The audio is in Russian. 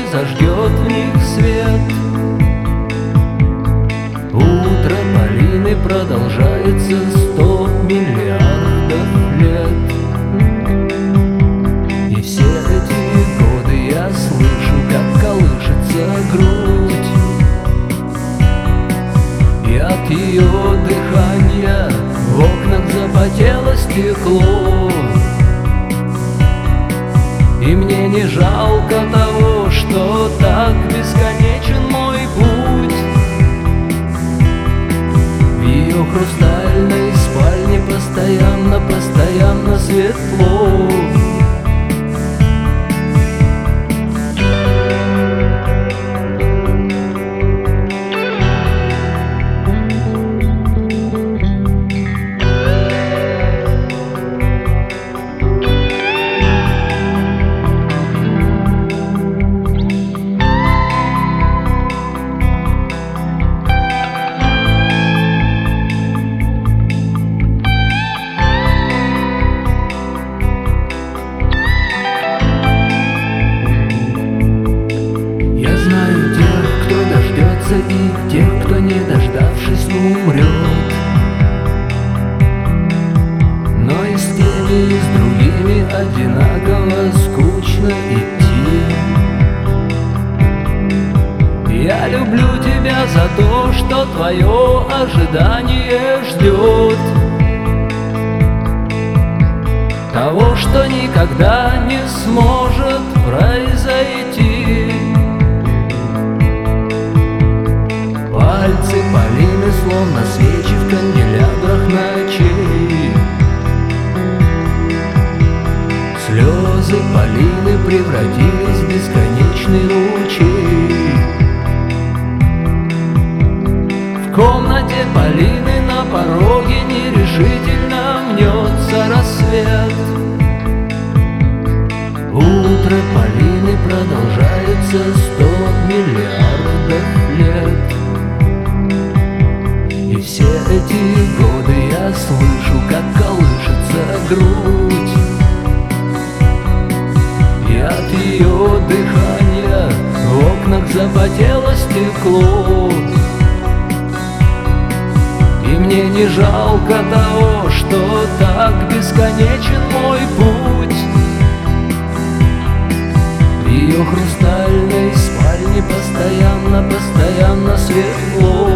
зажгет в них свет. Утро малины продолжается 100 миллиардов лет. И все эти годы я слышу, как колышется грудь, и от ее дыхания в окнах запотело стекло. И мне не жалко того, что так бесконечен мой путь. В ее хрустальной спальне постоянно светло. И тех, кто, не дождавшись, умрет. Но и с теми, и с другими одинаково скучно идти. Я люблю тебя за то, что твое ожидание ждет того, что никогда не сможет произойти. Пальцы Полины, словно свечи в канделябрах ночей. Слезы Полины превратились в бесконечный ручей. В комнате Полины на пороге нерешительно мнется рассвет. Утро Полины продолжается 100 миллиардов лет. И все эти годы я слышу, как колышется грудь, и от ее дыхания в окнах запотело стекло. И мне не жалко того, что так бесконечен мой путь. В ее хрустальной спальне постоянно светло.